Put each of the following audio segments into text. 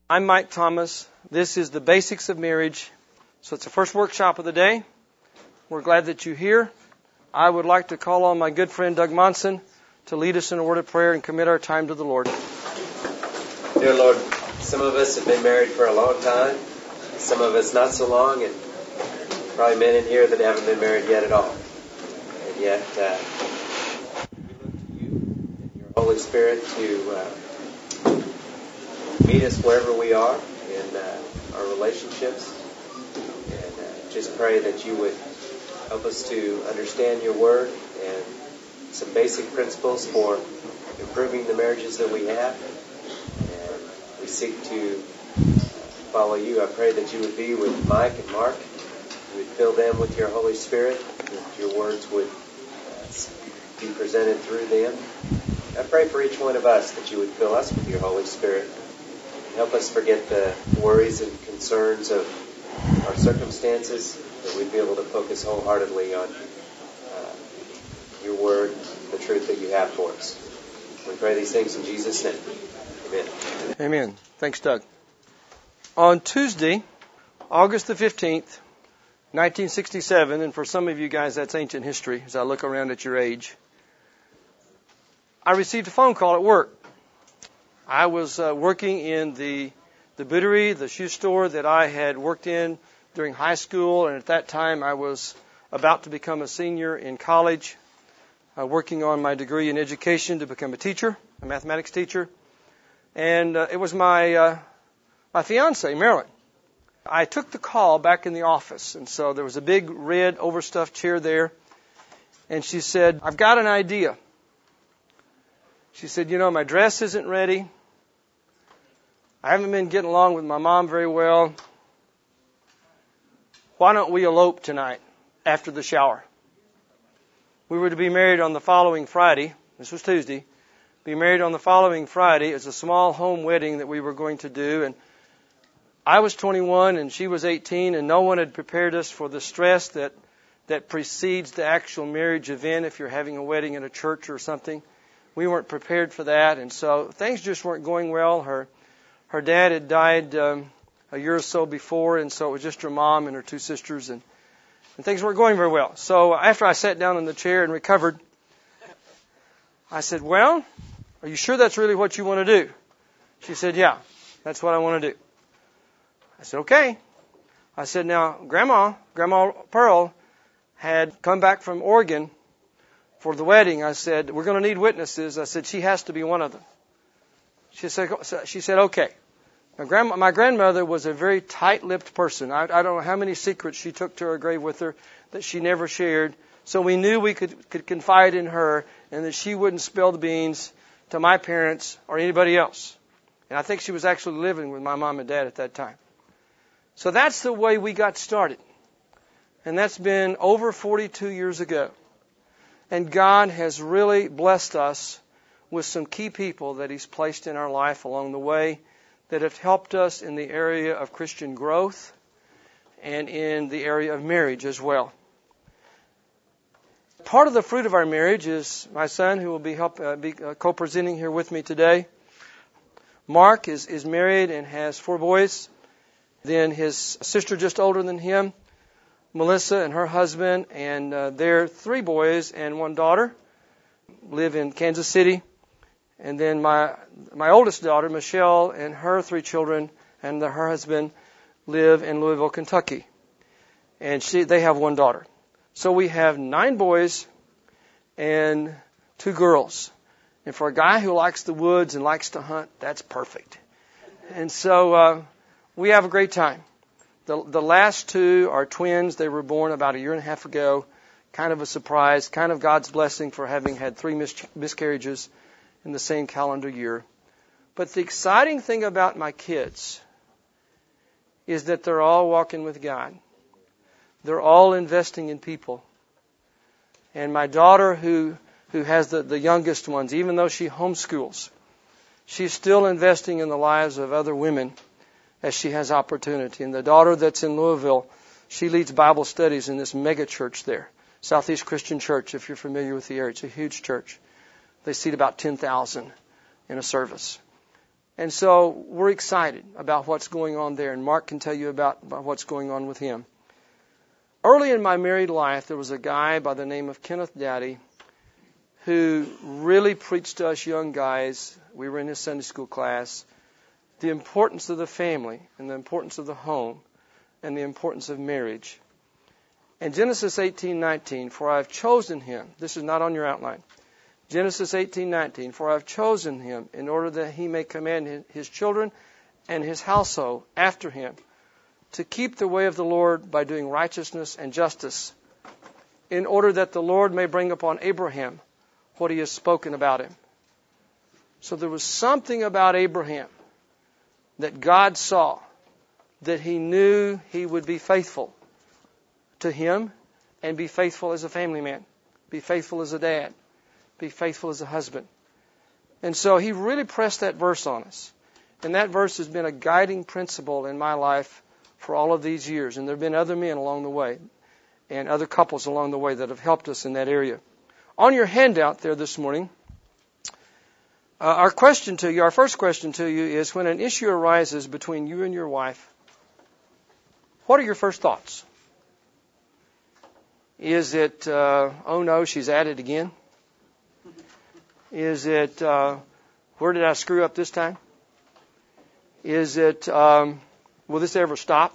I'm Mike Thomas. This is the Basics of Marriage. So it's the first workshop of the day. We're glad that you're here. I would like to call on my good friend Doug Monson to lead us in a word of prayer and commit our time to the Lord. Dear Lord, some of us have been married for a long time, some of us not so long, and probably men in here that haven't been married yet at all. And yet, we look to you and your Holy Spirit to meet us wherever we are in our relationships. And just pray that you would help us to understand your word and some basic principles for improving the marriages that we have. And we seek to follow you. I pray that you would be with Mike and Mark. You would fill them with your Holy Spirit, that your words would be presented through them. I pray for each one of us that you would fill us with your Holy Spirit. Help us forget the worries and concerns of our circumstances, that we'd be able to focus wholeheartedly on your word, the truth that you have for us. We pray these things in Jesus' name. Amen. Amen. Thanks, Doug. On Tuesday, August the 15th, 1967, and for some of you guys that's ancient history as I look around at your age, I received a phone call at work. I was working in the bouterie, the shoe store that I had worked in during high school, and at that time I was about to become a senior in college, working on my degree in education to become a teacher, a mathematics teacher. And it was my fiancée, Marilyn. I took the call back in the office, and so there was a big red overstuffed chair there, and she said, "I've got an idea." She said, "My dress isn't ready. I haven't been getting along with my mom very well. Why don't we elope tonight after the shower?" We were to be married on the following Friday. This was Tuesday. Be married on the following Friday. It was a small home wedding that we were going to do. And I was 21 and she was 18, and no one had prepared us for the stress that precedes the actual marriage event if you're having a wedding in a church or something. We weren't prepared for that, and so things just weren't going well. Her dad had died a year or so before, and so it was just her mom and her two sisters, and things weren't going very well. So after I sat down in the chair and recovered, I said, "Well, are you sure that's really what you want to do?" She said, "Yeah, that's what I want to do." I said, "Okay." I said, "Now, Grandma Pearl had come back from Oregon for the wedding." I said, "We're going to need witnesses." I said, "She has to be one of them." She said, "Okay." Now, my grandmother was a very tight-lipped person. I don't know how many secrets she took to her grave with her that she never shared. So we knew we could confide in her and that she wouldn't spill the beans to my parents or anybody else. And I think she was actually living with my mom and dad at that time. So that's the way we got started. And that's been over 42 years ago. And God has really blessed us with some key people that He's placed in our life along the way that have helped us in the area of Christian growth and in the area of marriage as well. Part of the fruit of our marriage is my son, who will be co-presenting here with me today. Mark is married and has 4 boys. Then his sister, just older than him, Melissa, and her husband, and their 3 boys and 1 daughter live in Kansas City. And then my oldest daughter, Michelle, and her 3 children and her husband live in Louisville, Kentucky. And they have 1 daughter. So we have 9 boys and 2 girls. And for a guy who likes the woods and likes to hunt, that's perfect. And so we have a great time. The last 2 are twins. They were born about a year and a half ago. Kind of a surprise, kind of God's blessing for having had 3 miscarriages in the same calendar year. But the exciting thing about my kids is that they're all walking with God. They're all investing in people. And my daughter, who has the youngest ones, even though she homeschools, she's still investing in the lives of other women as she has opportunity. And the daughter that's in Louisville, she leads Bible studies in this mega church there, Southeast Christian Church, if you're familiar with the area. It's a huge church. They seat about 10,000 in a service. And so we're excited about what's going on there, and Mark can tell you about what's going on with him. Early in my married life, there was a guy by the name of Kenneth Daddy who really preached to us young guys. We were in his Sunday school class, the importance of the family and the importance of the home and the importance of marriage. And Genesis 18:19, for I have chosen him. This is not on your outline. Genesis 18:19, for I have chosen him in order that he may command his children and his household after him to keep the way of the Lord by doing righteousness and justice, in order that the Lord may bring upon Abraham what he has spoken about him. So there was something about Abraham that God saw, that he knew he would be faithful to him and be faithful as a family man, be faithful as a dad, be faithful as a husband. And so he really pressed that verse on us. And that verse has been a guiding principle in my life for all of these years. And there have been other men along the way and other couples along the way that have helped us in that area. On your handout there this morning, our first question to you is, when an issue arises between you and your wife, what are your first thoughts? Is it, oh no, she's at it again? Is it, where did I screw up this time? Is it, will this ever stop?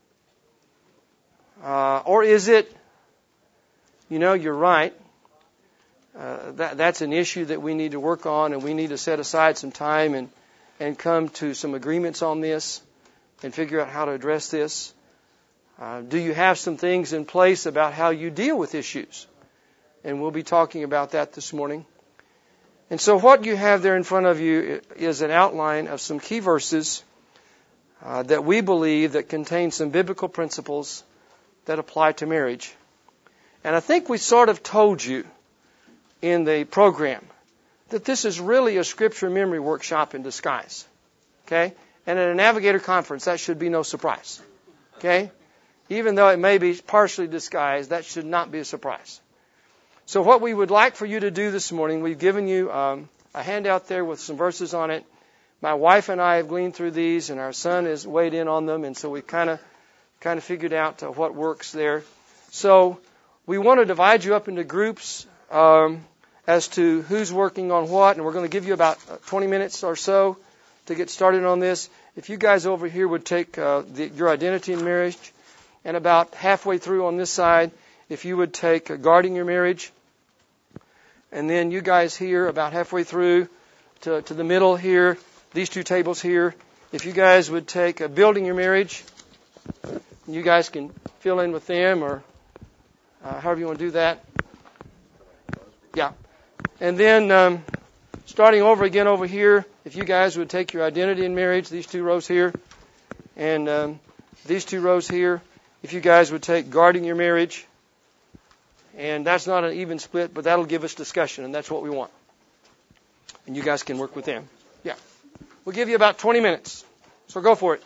Or is it, you're right. That's an issue that we need to work on, and we need to set aside some time and come to some agreements on this and figure out how to address this. Do you have some things in place about how you deal with issues? And we'll be talking about that this morning. And so what you have there in front of you is an outline of some key verses that we believe that contain some biblical principles that apply to marriage. And I think we sort of told you in the program that this is really a scripture memory workshop in disguise. Okay? And at a Navigator conference, that should be no surprise. Okay? Even though it may be partially disguised, that should not be a surprise. So what we would like for you to do this morning, we've given you a handout there with some verses on it. My wife and I have gleaned through these, and our son has weighed in on them, and so we kind of figured out what works there. So we want to divide you up into groups as to who's working on what, and we're going to give you about 20 minutes or so to get started on this. If you guys over here would take your identity in marriage, and about halfway through on this side, if you would take guarding your marriage, and then you guys here about halfway through to the middle here, these two tables here, if you guys would take building your marriage, you guys can fill in with them or however you want to do that. Yeah. And then starting over again over here, if you guys would take your identity in marriage, these two rows here, and these two rows here, if you guys would take guarding your marriage. And that's not an even split, but that'll give us discussion, and that's what we want. And you guys can work with them. Yeah. We'll give you about 20 minutes. So go for it.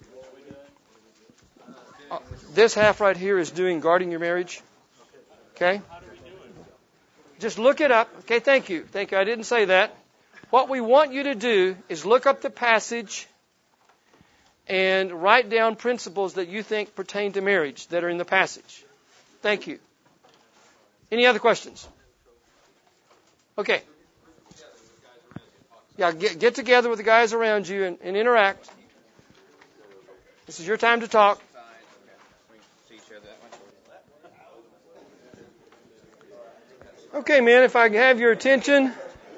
This half right here is doing guarding your marriage. Okay? Just look it up. Okay, thank you. Thank you. I didn't say that. What we want you to do is look up the passage and write down principles that you think pertain to marriage that are in the passage. Thank you. Any other questions? Okay. Yeah, get together with the guys around you and interact. This is your time to talk. Okay, man, if I can have your attention.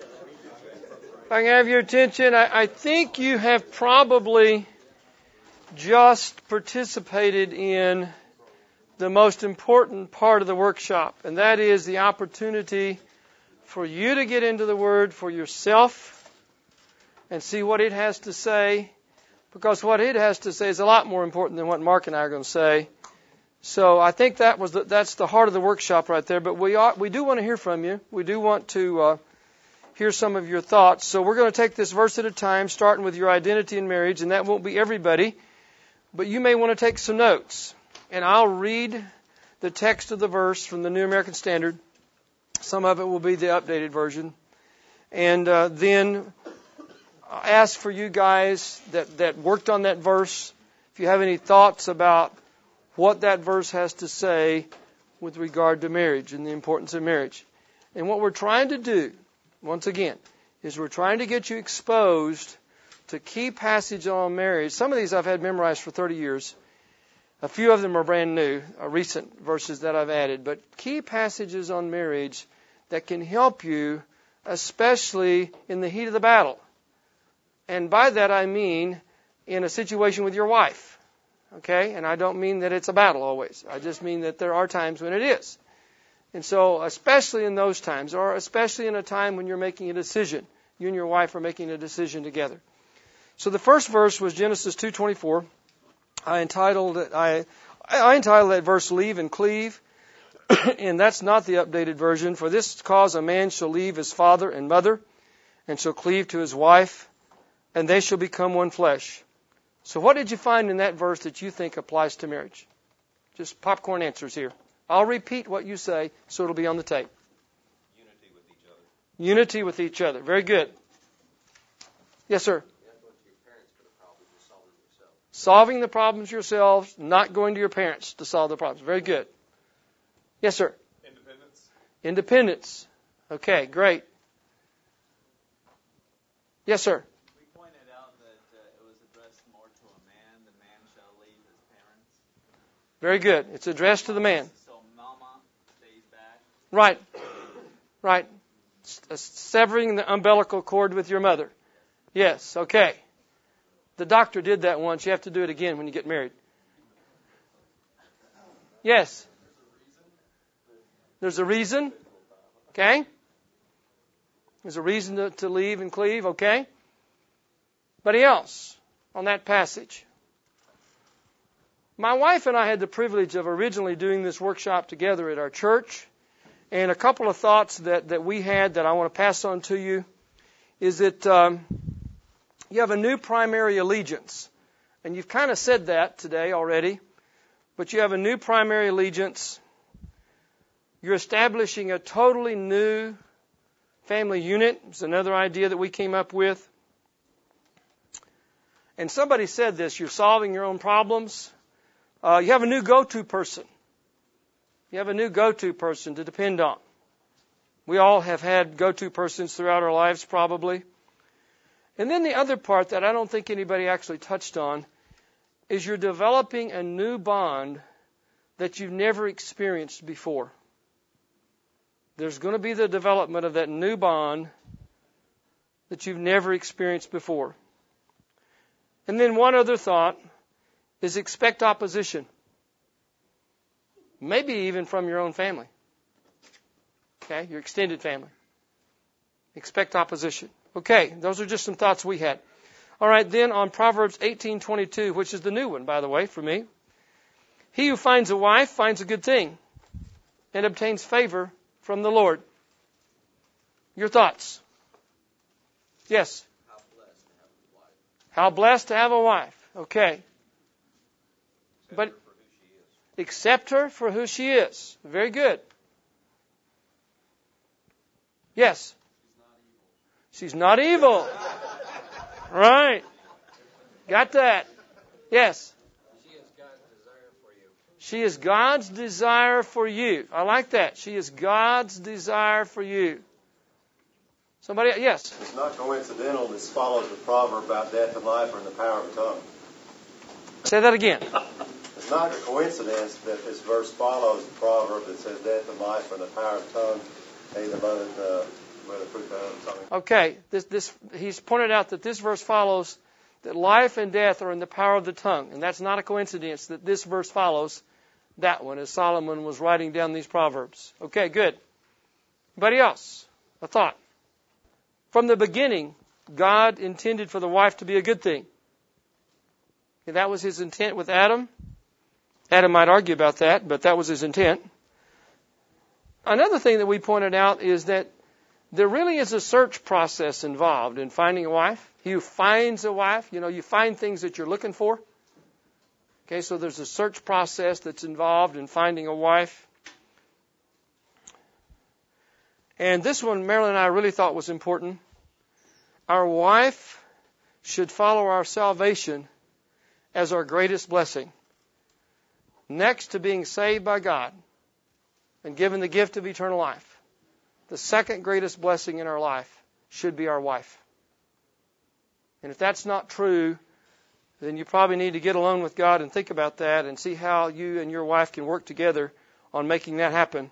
I think you have probably just participated in the most important part of the workshop, and that is the opportunity for you to get into the Word for yourself and see what it has to say, because what it has to say is a lot more important than what Mark and I are going to say. So I think that's the heart of the workshop right there. But we do want to hear from you. We do want to hear some of your thoughts. So we're going to take this verse at a time, starting with your identity in marriage, and that won't be everybody, but you may want to take some notes. And I'll read the text of the verse from the New American Standard. Some of it will be the updated version. And then ask for you guys that worked on that verse, if you have any thoughts about what that verse has to say with regard to marriage and the importance of marriage. And what we're trying to do, once again, is we're trying to get you exposed to key passages on marriage. Some of these I've had memorized for 30 years. A few of them are brand new, recent verses that I've added. But key passages on marriage that can help you, especially in the heat of the battle. And by that I mean in a situation with your wife. Okay? And I don't mean that it's a battle always. I just mean that there are times when it is. And so, especially in those times, or especially in a time when you're making a decision, you and your wife are making a decision together. So the first verse was Genesis 2:24. I entitled that verse "Leave and Cleave," and that's not the updated version. For this cause a man shall leave his father and mother, and shall cleave to his wife, and they shall become one flesh. So what did you find in that verse that you think applies to marriage? Just popcorn answers here. I'll repeat what you say, so it'll be on the tape. Unity with each other. Unity with each other. Very good. Yes, sir. Solving the problems yourselves, not going to your parents to solve the problems. Very good. Yes, sir. Independence. Independence. Okay, great. Yes, sir. We pointed out that it was addressed more to a man. The man shall leave his parents. Very good. It's addressed to the man. So mama stays back. Right. Right. Severing the umbilical cord with your mother. Yes, okay. The doctor did that once. You have to do it again when you get married. Yes. There's a reason. Okay. There's a reason to leave and cleave. Okay. Anybody else on that passage? My wife and I had the privilege of originally doing this workshop together at our church. And a couple of thoughts that we had that I want to pass on to you is that you have a new primary allegiance. And you've kind of said that today already. But you have a new primary allegiance. You're establishing a totally new family unit. It's another idea that we came up with. And somebody said this, you're solving your own problems. You have a new go-to person. You have a new go-to person to depend on. We all have had go-to persons throughout our lives probably. And then the other part that I don't think anybody actually touched on is you're developing a new bond that you've never experienced before. There's going to be the development of that new bond that you've never experienced before. And then one other thought is expect opposition. Maybe even from your own family. Okay, your extended family. Expect opposition. Okay, those are just some thoughts we had. All right, then on Proverbs 18:22, which is the new one, by the way, for me. He who finds a wife finds a good thing and obtains favor from the Lord. Your thoughts? Yes. How blessed to have a wife. Okay. But accept her for who she is. Very good. Yes. She's not evil. Right. Got that. Yes. She is God's desire for you. She is God's desire for you. I like that. She is God's desire for you. Somebody, yes. It's not coincidental this follows the proverb about death and life are in the power of the tongue. Say that again. It's not a coincidence that this verse follows the proverb that says death and life are in the power of the tongue. Okay, he's pointed out that this verse follows that life and death are in the power of the tongue. And that's not a coincidence that this verse follows that one as Solomon was writing down these proverbs. Okay, good. Anybody else? A thought? From the beginning, God intended for the wife to be a good thing. And that was his intent with Adam. Adam might argue about that, but that was his intent. Another thing that we pointed out is that there really is a search process involved in finding a wife. He who finds a wife, you find things that you're looking for. Okay, so there's a search process that's involved in finding a wife. And this one, Marilyn and I really thought was important. Our wife should follow our salvation as our greatest blessing. Next to being saved by God and given the gift of eternal life, the second greatest blessing in our life should be our wife. And if that's not true, then you probably need to get alone with God and think about that and see how you and your wife can work together on making that happen.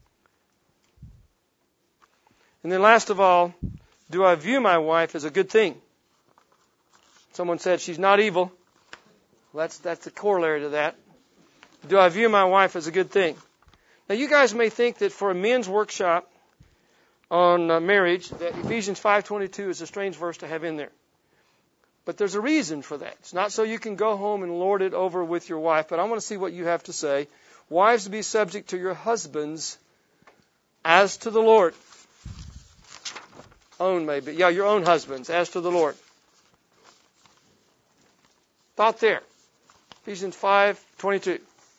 And then last of all, do I view my wife as a good thing? Someone said she's not evil. Well, that's the corollary to that. Do I view my wife as a good thing? Now you guys may think that for a men's workshop on marriage, that Ephesians 5:22 is a strange verse to have in there. But there's a reason for that. It's not so you can go home and lord it over with your wife, but I want to see what you have to say. Wives, be subject to your husbands as to the Lord. Your own husbands as to the Lord. Thought there. Ephesians 5:22.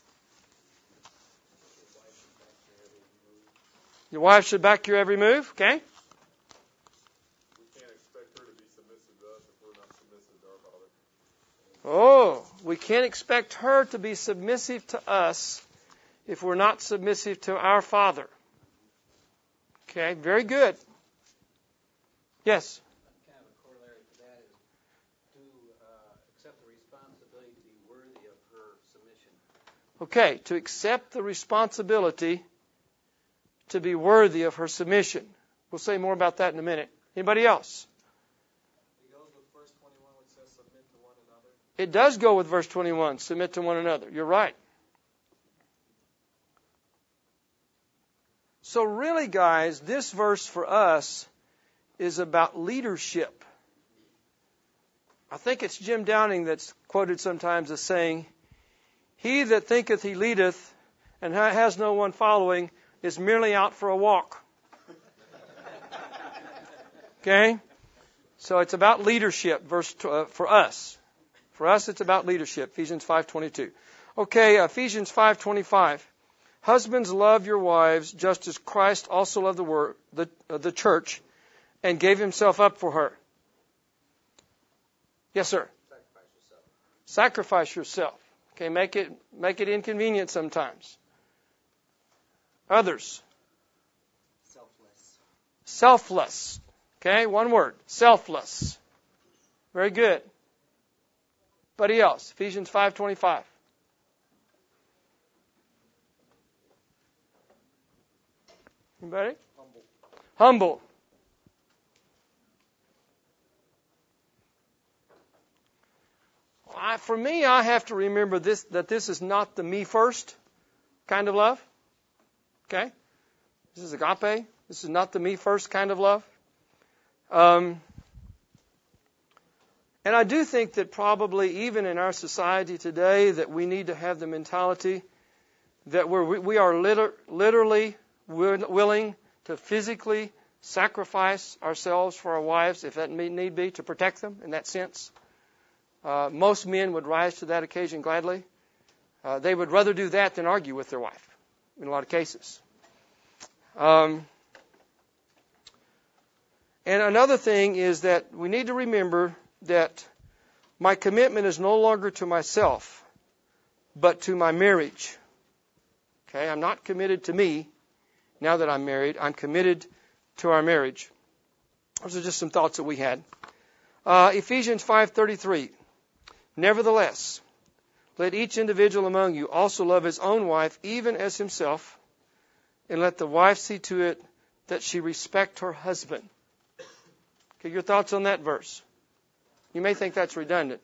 Your wife should back your every move, okay? We can't expect her to be submissive to us if we're not submissive to our Father. Oh, we can't expect her to be submissive to us if we're not submissive to our Father. Okay, very good. Yes? Kind of a corollary to that is to accept the responsibility to be worthy of her submission. Okay, to accept the responsibility to be worthy of her submission. We'll say more about that in a minute. Anybody else? It goes with verse 21 which says submit to one another. It does go with verse 21, submit to one another. You're right. So really, guys, this verse for us is about leadership. I think it's Jim Downing that's quoted sometimes as saying, "He that thinketh he leadeth and has no one following is merely out for a walk." Okay? So it's about leadership for us. For us, it's about leadership, Ephesians 5:22. Okay, Ephesians 5:25. Husbands, love your wives, just as Christ also loved the church and gave himself up for her. Yes, sir. Sacrifice yourself. Sacrifice yourself. Okay, make it inconvenient sometimes. Others. Selfless. Selfless. Okay, one word. Selfless. Very good. Anybody else? Ephesians 5:25. Anybody? Humble. For me, I have to remember that this is not the me first kind of love. Okay? This is agape. This is not the me first kind of love. And I do think that probably even in our society today that we need to have the mentality that we are literally willing to physically sacrifice ourselves for our wives, if that need be, to protect them in that sense. Most men would rise to that occasion gladly. They would rather do that than argue with their wife in a lot of cases. And another thing is that we need to remember that my commitment is no longer to myself, but to my marriage. Okay, I'm not committed to me now that I'm married. I'm committed to our marriage. Those are just some thoughts that we had. Ephesians 5:33. Nevertheless, let each individual among you also love his own wife, even as himself, and let the wife see to it that she respect her husband. Okay, your thoughts on that verse? You may think that's redundant.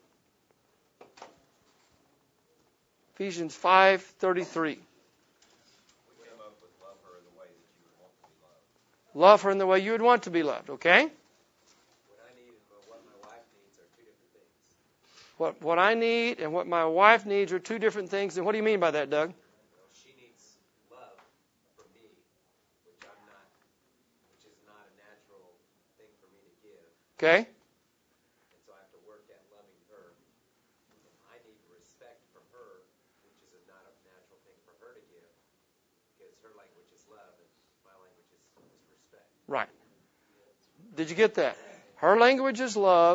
Ephesians 5:33. Love her in the way you would want to be loved, okay? What I need and what my wife needs are two different things. What I need and what my wife needs are two different things. And what do you mean by that, Doug? She needs love from me, which is not a natural thing for me to give. Okay? And so I have to work at loving her. And I need respect from her, which is not a natural thing for her to give, because her language is love and my language is respect. Right. Did you get that? Her language is love.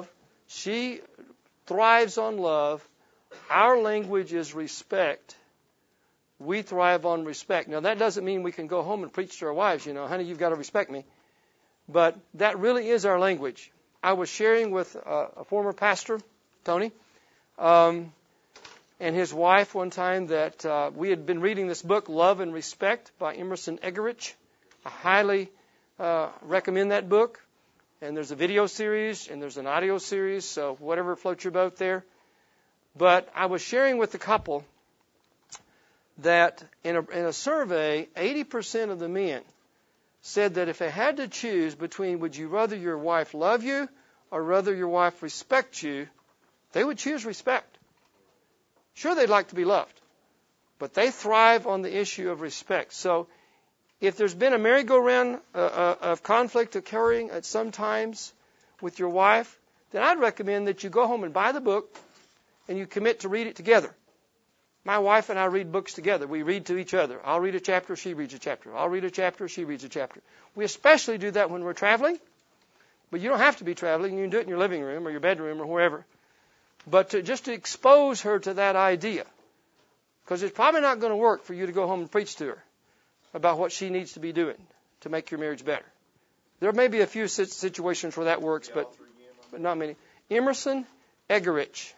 She thrives on love. Our language is respect. We thrive on respect. Now, that doesn't mean we can go home and preach to our wives, honey, you've got to respect me. But that really is our language. I was sharing with a former pastor, Tony, and his wife one time that we had been reading this book, Love and Respect, by Emerson Eggerichs. I highly recommend that book. And there's a video series and there's an audio series, so whatever floats your boat there. But I was sharing with the couple that in a survey, 80% of the men said that if they had to choose between would you rather your wife love you or rather your wife respect you, they would choose respect. Sure, they'd like to be loved, but they thrive on the issue of respect. So if there's been a merry-go-round of conflict occurring at some times with your wife, then I'd recommend that you go home and buy the book and you commit to read it together. My wife and I read books together. We read to each other. I'll read a chapter, she reads a chapter. I'll read a chapter, she reads a chapter. We especially do that when we're traveling, but you don't have to be traveling. You can do it in your living room or your bedroom or wherever. But just to expose her to that idea, because it's probably not going to work for you to go home and preach to her about what she needs to be doing to make your marriage better. There may be a few situations where that works, but not many. Emerson Eggerichs.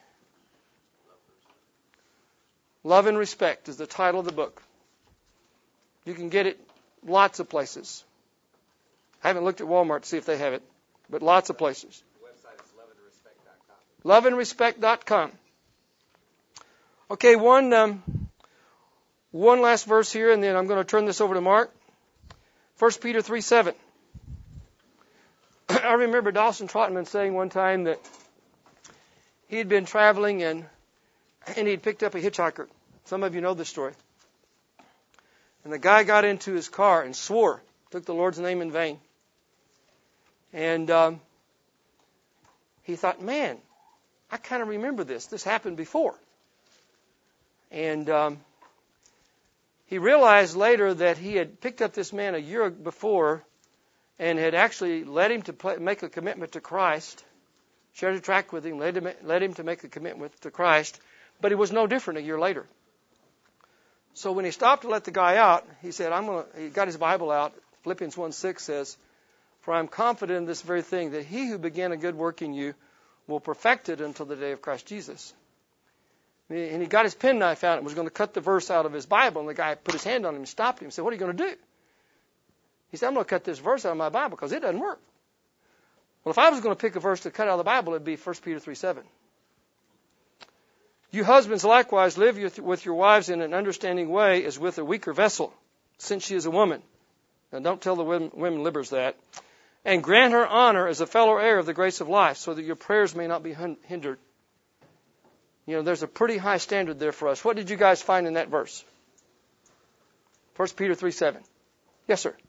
Love and Respect is the title of the book. You can get it lots of places. I haven't looked at Walmart to see if they have it, but lots of places. The website is loveandrespect.com. Loveandrespect.com. Okay, one last verse here, and then I'm going to turn this over to Mark. 1 Peter 3:7. I remember Dawson Trotman saying one time that he'd been traveling and he'd picked up a hitchhiker. Some of you know this story. And the guy got into his car and swore, took the Lord's name in vain. And he thought, man, I kind of remember this. This happened before. And he realized later that he had picked up this man a year before and had actually led him to make a commitment to Christ, shared a tract with him, led him to make a commitment to Christ, but he was no different a year later. So when he stopped to let the guy out, he said, he got his Bible out. Philippians 1:6 says, "For I am confident in this very thing, that he who began a good work in you will perfect it until the day of Christ Jesus." And he got his penknife out and was going to cut the verse out of his Bible. And the guy put his hand on him and stopped him and said, "What are you going to do?" He said, "I'm going to cut this verse out of my Bible because it doesn't work." Well, if I was going to pick a verse to cut out of the Bible, it would be 1 Peter 3:7. "You husbands likewise live with your wives in an understanding way as with a weaker vessel, since she is a woman." Now, don't tell the women libbers that. "And grant her honor as a fellow heir of the grace of life, so that your prayers may not be hindered." There's a pretty high standard there for us. What did you guys find in that verse? 1 Peter 3:7. Yes, sir.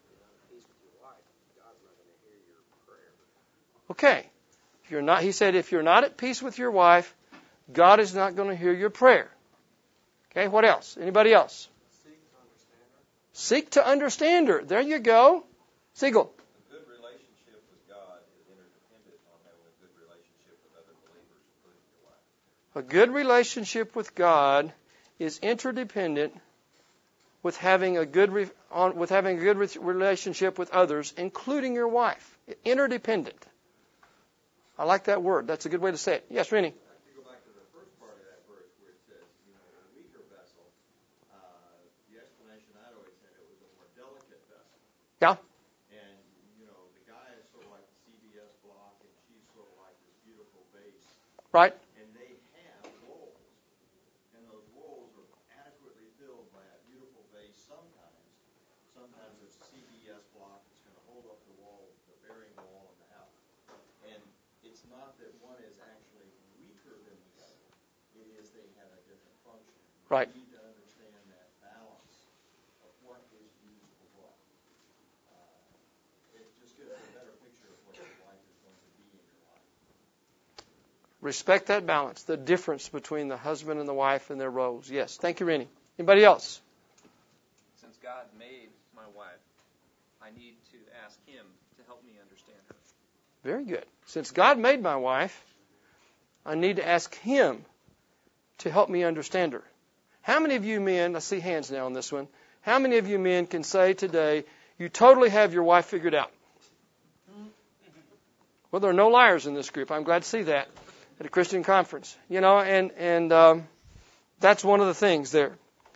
Okay. He said, if you're not at peace with your wife, God is not going to hear your prayer. Okay, what else? Anybody else? Seek to understand her. There you go. Siegel. A good relationship with God is interdependent on having a good relationship with other believers, including your wife. A good relationship with God is interdependent with having a good relationship with others, including your wife. Interdependent. I like that word. That's a good way to say it. Yes, Rennie. To go back to the first part of that verse where it says, a weaker vessel, the explanation I'd always had, it was a more delicate vessel. Yeah. And, the guy is sort of like the CBS block, and she's sort of like this beautiful vase. Right. And they have roles. And those roles are adequately filled by a beautiful vase sometimes. Sometimes it's a CBS block that's going to hold up the wall, the bearing wall of the house. And it's not that one is actually weaker than the other. It is they have a different function. Right. You need to understand that balance of what is used for what. It just gives a better picture of what your life is going to be in your life. Respect that balance, the difference between the husband and the wife and their roles. Yes. Thank you, Rennie. Anybody else? Since God made my wife, I need to ask Him to help me understand her. Very good. Since God made my wife, I need to ask Him to help me understand her. How many of you men, I see hands now on this one, how many of you men can say today, you totally have your wife figured out? Well, there are no liars in this group. I'm glad to see that at a Christian conference. And that's one of the things there.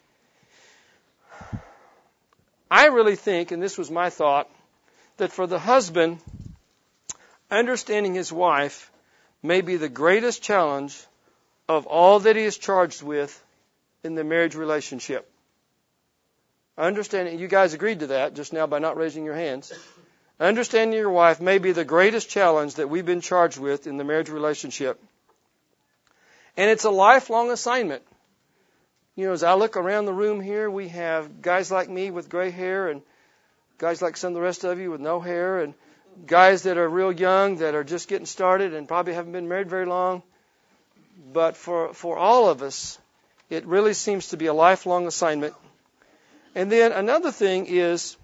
I really think, and this was my thought, that for the husband, understanding his wife may be the greatest challenge of all that he is charged with in the marriage relationship. Understanding, you guys agreed to that just now by not raising your hands. Understanding your wife may be the greatest challenge that we've been charged with in the marriage relationship. And it's a lifelong assignment. As I look around the room here, we have guys like me with gray hair and guys like some of the rest of you with no hair and guys that are real young that are just getting started and probably haven't been married very long. But for all of us, it really seems to be a lifelong assignment. And then another thing is,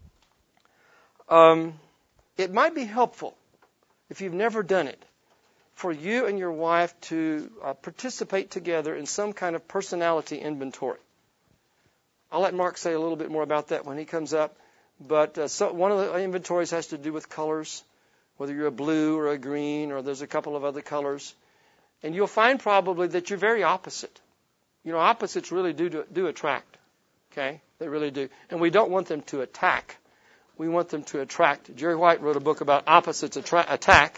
it might be helpful, if you've never done it, for you and your wife to participate together in some kind of personality inventory. I'll let Mark say a little bit more about that when he comes up. But one of the inventories has to do with colors, whether you're a blue or a green, or there's a couple of other colors. And you'll find probably that you're very opposite. Opposites really do attract. Okay? They really do. And we don't want them to attack. We want them to attract. Jerry White wrote a book about opposites attack.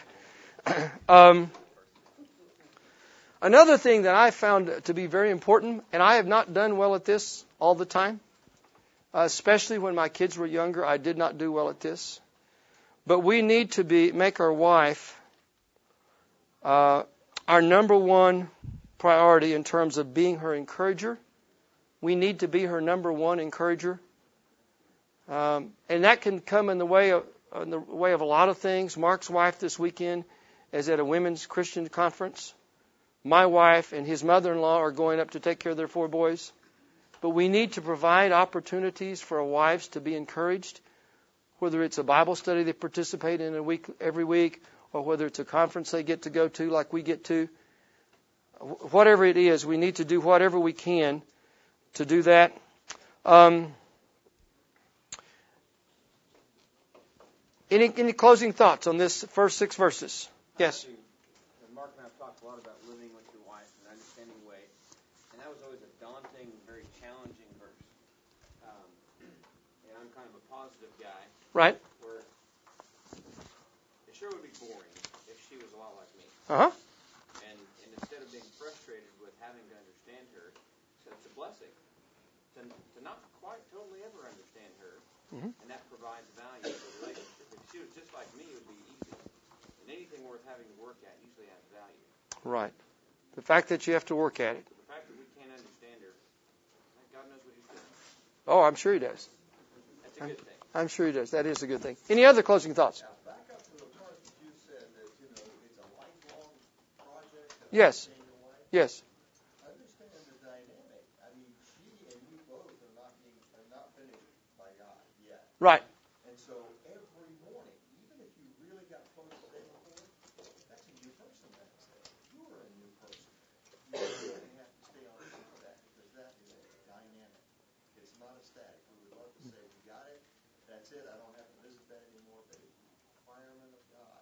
Another thing that I found to be very important, and I have not done well at this all the time, especially when my kids were younger, I did not do well at this. But we need to make our wife our number one priority in terms of being her encourager. We need to be her number one encourager. And that can come in the way of a lot of things. Mark's wife this weekend is at a women's Christian conference. My wife and his mother-in-law are going up to take care of their 4 boys. But we need to provide opportunities for our wives to be encouraged, whether it's a Bible study they participate in every week, or whether it's a conference they get to go to like we get to. Whatever it is, we need to do whatever we can to do that. Any closing thoughts on this first 6 verses? Yes. Mark and I have talked a lot about living with your wife in an understanding way, and that was always a daunting, very challenging verse. And I'm kind of a positive guy. Right. Where it sure would be boring if she was a lot like me. Uh-huh. And instead of being frustrated with having to understand her, so it's a blessing to not quite totally ever understand her, and that provides value for the relationship. If she was just like me, it would be easy. And anything worth having to work at usually has value. Right. The fact that you have to work at it. The fact that we can't understand her, God knows what He's doing. Oh, I'm sure He does. That's a good thing. I'm sure He does. That is a good thing. Any other closing thoughts? Back up to the part that you said that, it's a lifelong project. Yes. Yes. Understand the dynamic. I mean, she and you both are not finished by God yet. Right. And so every morning, even if you really got close to the Lord, that's a new person that day. You're a new person. You really have to stay on top of that, because that is a dynamic. It's not a static. We would love to say, we got it, that's it, I don't have to visit that anymore, but it's a requirement of God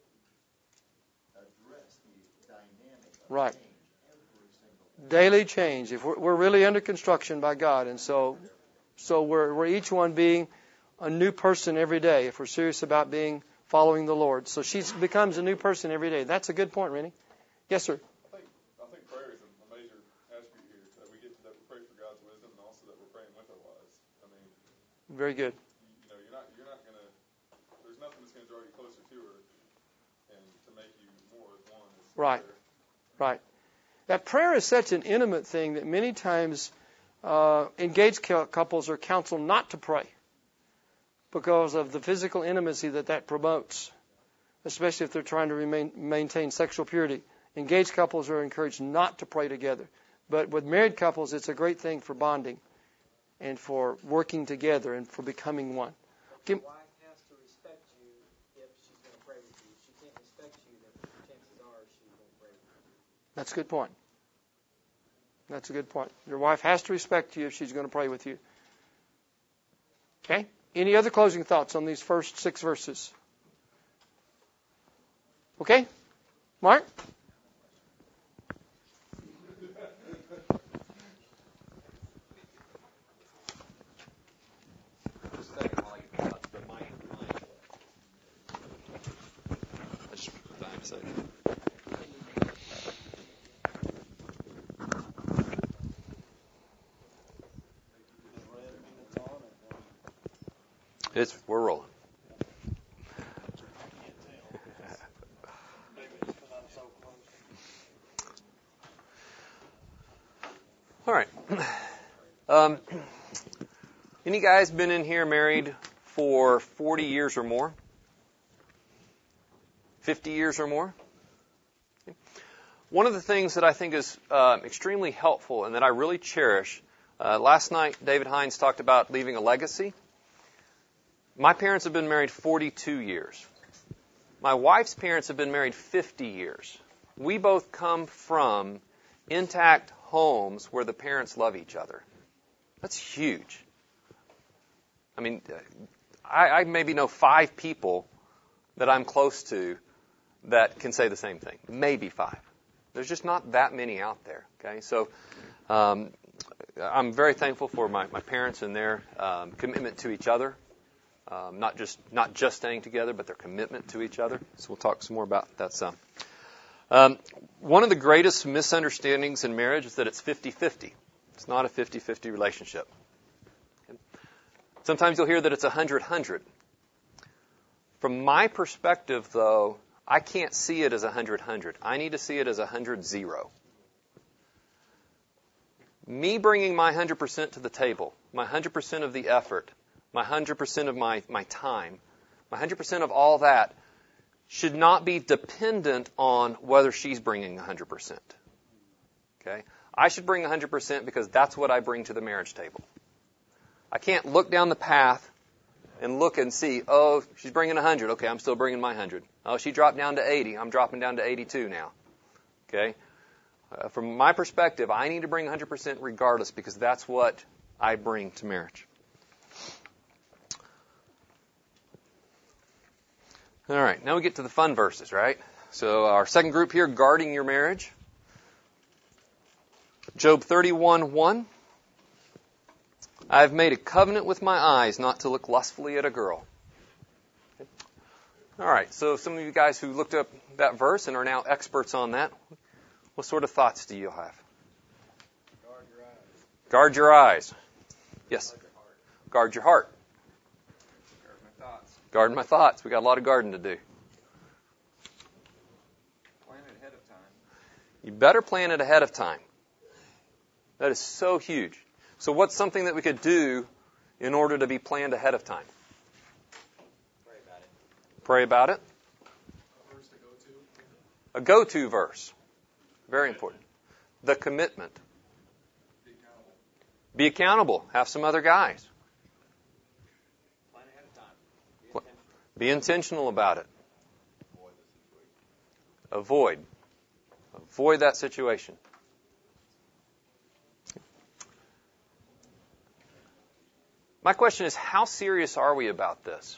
to address the dynamic of Right. change every single day. Daily change. If we're really under construction by God, and so we're each one being a new person every day if we're serious about following the Lord. So she becomes a new person every day. That's a good point, Rennie. Yes, sir. I think prayer is a major attribute here. That we pray for God's wisdom, and also that we're praying with our wives. I mean, Very good. you're not gonna. There's nothing that's gonna draw you closer to her, and to make you more as one. Right. Right. That prayer is such an intimate thing that many times engaged couples are counseled not to pray because of the physical intimacy that promotes, especially if they're trying to maintain sexual purity. Engaged couples are encouraged not to pray together. But with married couples, it's a great thing for bonding and for working together and for becoming one. The wife has to respect you if she's going to pray with you. If she can't respect you, then chances are she won't pray with you. That's a good point. That's a good point. Your wife has to respect you if she's going to pray with you. Okay? Any other closing thoughts on these first 6 verses? Okay? Mark? Just a second while I get the mic. I just put the mic aside. We're rolling. All right. Any guys been in here married for 40 years or more? 50 years or more? One of the things that I think is extremely helpful and that I really cherish, last night David Hines talked about leaving a legacy. My parents have been married 42 years. My wife's parents have been married 50 years. We both come from intact homes where the parents love each other. That's huge. I mean, I maybe know 5 people that I'm close to that can say the same thing. Maybe 5. There's just not that many out there. Okay, so I'm very thankful for my parents and their commitment to each other. Not just staying together, but their commitment to each other. So we'll talk some more about that some. One of the greatest misunderstandings in marriage is that it's 50-50. It's not a 50-50 relationship. Sometimes you'll hear that it's 100-100. From my perspective, though, I can't see it as 100-100. I need to see it as 100-0. Me bringing my 100% to the table, my 100% of the effort, my 100% of my time, my 100% of all that should not be dependent on whether she's bringing 100%. Okay? I should bring 100% because that's what I bring to the marriage table. I can't look down the path and look and see, oh, she's bringing 100. Okay, I'm still bringing my 100. Oh, she dropped down to 80. I'm dropping down to 82 now. Okay? From my perspective, I need to bring 100% regardless because that's what I bring to marriage. All right, now we get to the fun verses, right? So our second group here, guarding your marriage. Job 31:1. I have made a covenant with my eyes not to look lustfully at a girl. Okay. All right, so some of you guys who looked up that verse and are now experts on that, what sort of thoughts do you have? Guard your eyes. Guard your eyes. Yes. Guard your heart. Guard my thoughts. Guard my thoughts. We got a lot of guarding to do. Plan it ahead of time. You better plan it ahead of time. That is so huge. So what's something that we could do in order to be planned ahead of time? Pray about it. Pray about it. A verse to go to. A go-to verse. Very important. The commitment. Be accountable. Be accountable. Have some other guys. Plan ahead of time. Be intentional. Be intentional about it. Avoid that situation. My question is, how serious are we about this?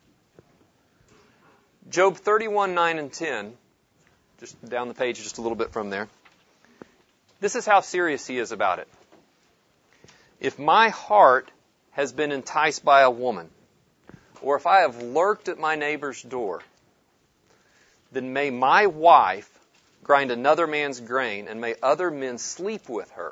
Job 31:9 and 10, just down the page just a little bit from there. This is how serious he is about it. If my heart has been enticed by a woman, or if I have lurked at my neighbor's door, then may my wife grind another man's grain, and may other men sleep with her.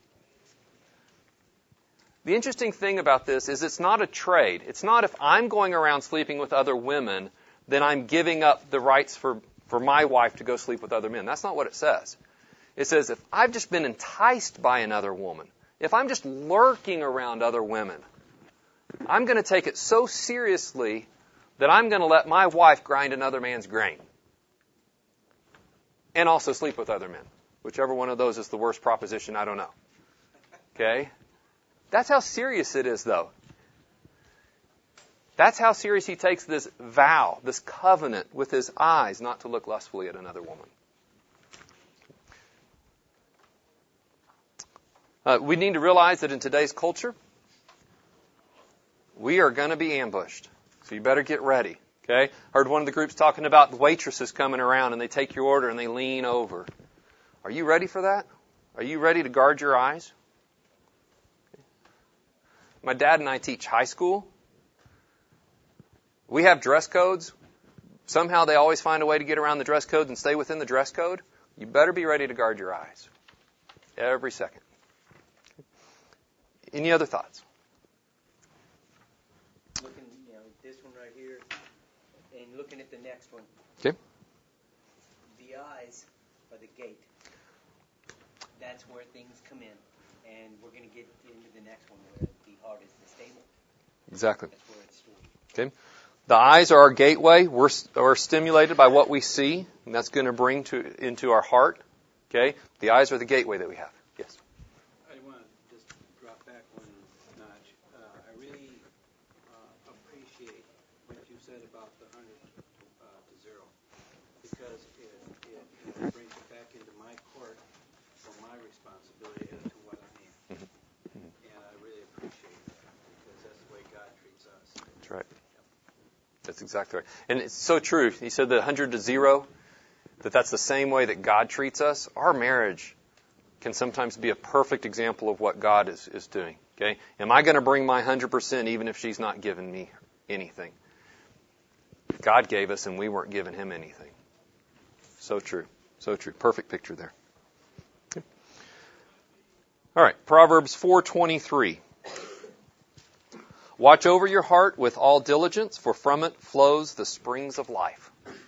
The interesting thing about this is it's not a trade. It's not if I'm going around sleeping with other women, then I'm giving up the rights for my wife to go sleep with other men. That's not what it says. It says if I've just been enticed by another woman, if I'm just lurking around other women, I'm going to take it so seriously that I'm going to let my wife grind another man's grain. And also sleep with other men. Whichever one of those is the worst proposition, I don't know. Okay? That's how serious it is, though. That's how serious he takes this vow, this covenant with his eyes not to look lustfully at another woman. We need to realize that in today's culture, we are going to be ambushed. So you better get ready. Okay? Heard one of the groups talking about waitresses coming around and they take your order and they lean over. Are you ready for that? Are you ready to guard your eyes? My dad and I teach high school. We have dress codes. Somehow they always find a way to get around the dress code and stay within the dress code. You better be ready to guard your eyes. Every second. Any other thoughts? Looking, this one right here, and looking at the next one. Okay. The eyes are the gate. That's where things come in. And we're going to get into the next one where the heart is the stable. Exactly. That's where it's stored. Okay. The eyes are our gateway. We're stimulated by what we see, and that's going to bring into our heart. Okay. The eyes are the gateway that we have. Yes. I want to just drop back one notch. I really appreciate what you said about the 100 to 0, because it brings it back into my court for my responsibility as to what I am. And I really appreciate that, because that's the way God treats us. That's right. That's exactly right. And it's so true. He said that 100 to 0, that's the same way that God treats us. Our marriage can sometimes be a perfect example of what God is doing. Okay? Am I going to bring my 100% even if she's not giving me anything? God gave us and we weren't giving him anything. So true. So true. Perfect picture there. Okay. All right. Proverbs 4:23. Watch over your heart with all diligence, for from it flows the springs of life.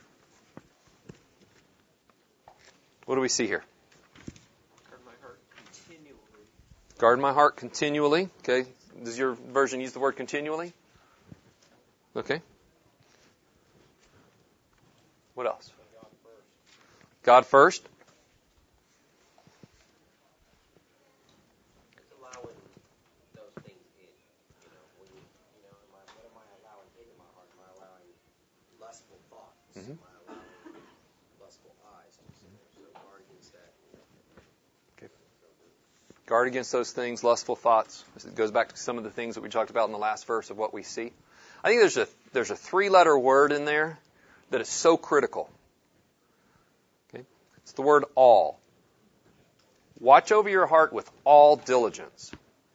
What do we see here? Guard my heart continually. Guard my heart continually. Okay. Does your version use the word continually? Okay. What else? God first. It's allowing those things in. What am I allowing into my heart? Am I allowing lustful thoughts? Mm-hmm. Am I allowing lustful eyes to see there? So guard against that. Okay. Guard against those things, lustful thoughts. It goes back to some of the things that we talked about in the last verse of what we see. I think there's a 3-letter word in there that is so critical. Okay? It's the word all. Watch over your heart with all diligence.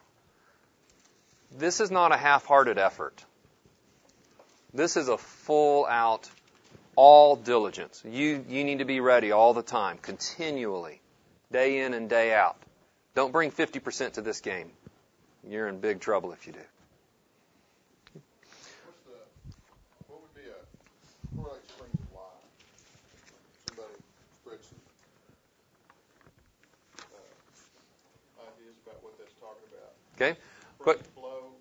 This is not a half-hearted effort. This is a full-out, all diligence. You need to be ready all the time, continually, day in and day out. Don't bring 50% to this game. You're in big trouble if you do. What would be more like springs of life? Somebody spread some ideas about what that's talking about. Okay? Springs flow.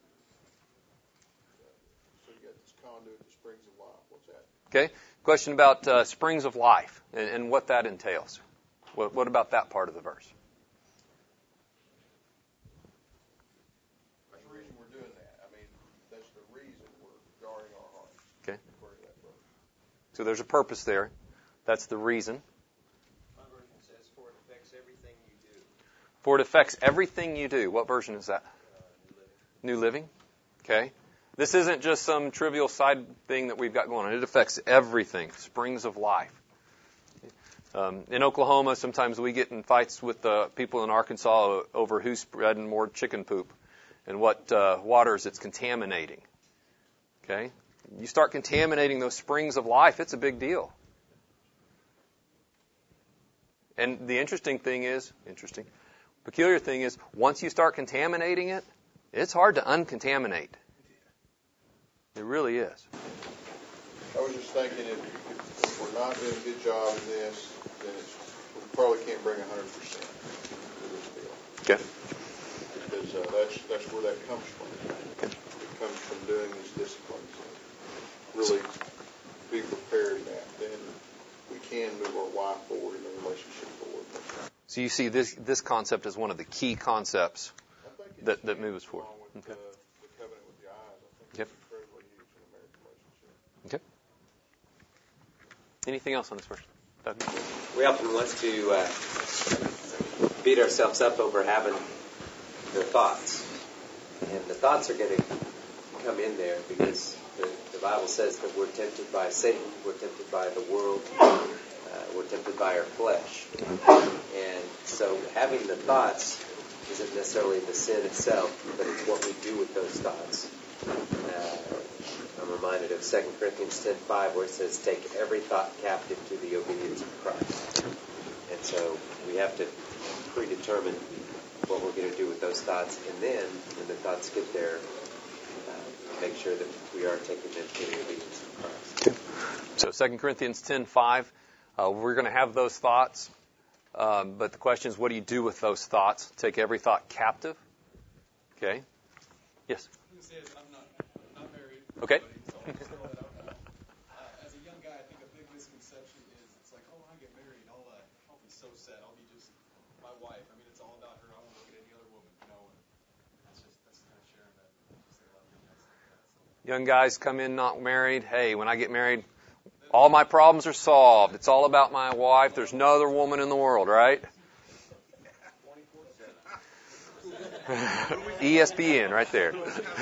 So you got this conduit, the springs of life. What's that? Okay. Question about springs of life and what that entails. What about that part of the verse? That's the reason we're doing that. I mean, that's the reason we're guarding our hearts. Okay. According to that verse. So there's a purpose there. That's the reason. My version says, for it affects everything you do. For it affects everything you do. What version is that? New Living. Okay. This isn't just some trivial side thing that we've got going on. It affects everything. Springs of life. In Oklahoma, sometimes we get in fights with people in Arkansas over who's spreading more chicken poop and what waters it's contaminating. Okay? You start contaminating those springs of life, it's a big deal. And the peculiar thing is, once you start contaminating it, it's hard to uncontaminate. It really is. I was just thinking if we're not doing a good job in this, then we probably can't bring 100% to this deal. Okay. Because that's where that comes from. Okay. It comes from doing these disciplines. Really be prepared in that. Then we can move our wife forward and the relationship forward. So you see this concept is one of the key concepts that move us forward. With Okay. the covenant with the eyes, I think Yep. it's incredibly huge in a marriage relationship. Okay. Anything else on this verse? We often want to beat ourselves up over having the thoughts. And the thoughts are going to come in there because the Bible says that we're tempted by Satan, we're tempted by the world, we're tempted by our flesh. And so having the thoughts isn't necessarily the sin itself, but it's what we do with those thoughts. I'm reminded of 2 Corinthians 10:5 where it says, take every thought captive to the obedience of Christ. And so we have to predetermine what we're going to do with those thoughts, and then when the thoughts get there, make sure that we are taking them to the obedience of Christ. Okay. So 2 Corinthians 10:5, we're going to have those thoughts, but the question is, what do you do with those thoughts? Take every thought captive. Okay. Yes. I'm not married. Okay. As a young guy, I think a big misconception is it's like, oh, when I get married, I'll be so sad. I'll be just my wife. I mean, it's all about her. I won't look at any other woman, you know. And that's kind of sharing that. Just a lot of young guys like that. So. Young guys come in not married. Hey, when I get married, all my problems are solved. It's all about my wife. There's no other woman in the world, right? ESPN right there.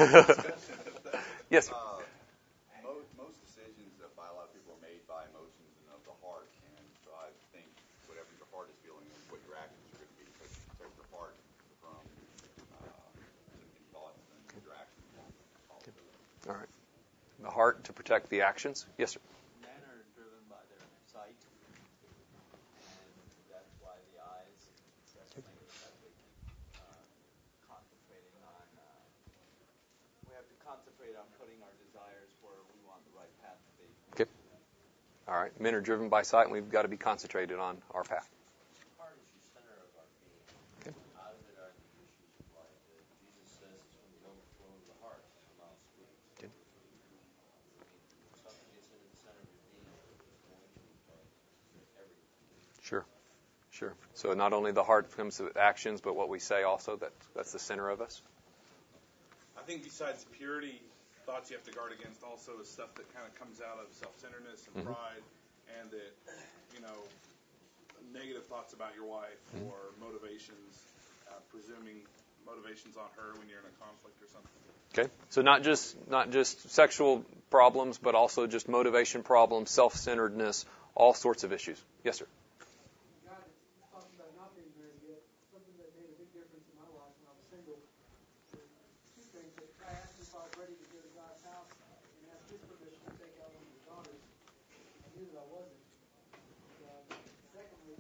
Yes. Most decisions by a lot of people are made by emotions and of the heart, and so I think whatever your heart is feeling is what your actions are going to be. So protect your heart from thinking thoughts, and your actions will follow. All right. The heart to protect the actions. Yes, sir. Men are driven by their sight, and that's why the eyes, that's the thing that they keep concentrating on. We have to concentrate on putting our desires where we want the right path to be. Okay. All right. Men are driven by sight, and we've got to be concentrated on our path. Heart is the center of our being. Okay. Out of it are the issues of life. Jesus says it's from the overflow of the heart the mouth speaks. Okay. When something gets into the center of your being, it's going to affect everything. Sure. So not only the heart comes to actions, but what we say also, that's the center of us. I think besides purity, thoughts you have to guard against also is stuff that kind of comes out of self-centeredness and pride, and that, negative thoughts about your wife or motivations, presuming motivations on her when you're in a conflict or something. Okay. So not just sexual problems, but also just motivation problems, self-centeredness, all sorts of issues. Yes, sir. Talking about not being married yet, something that made a big difference in my life when I was single. Two things. That I asked him if I was ready to go to God's house and ask his permission to take out one of his daughters. I knew that I wasn't. Secondly,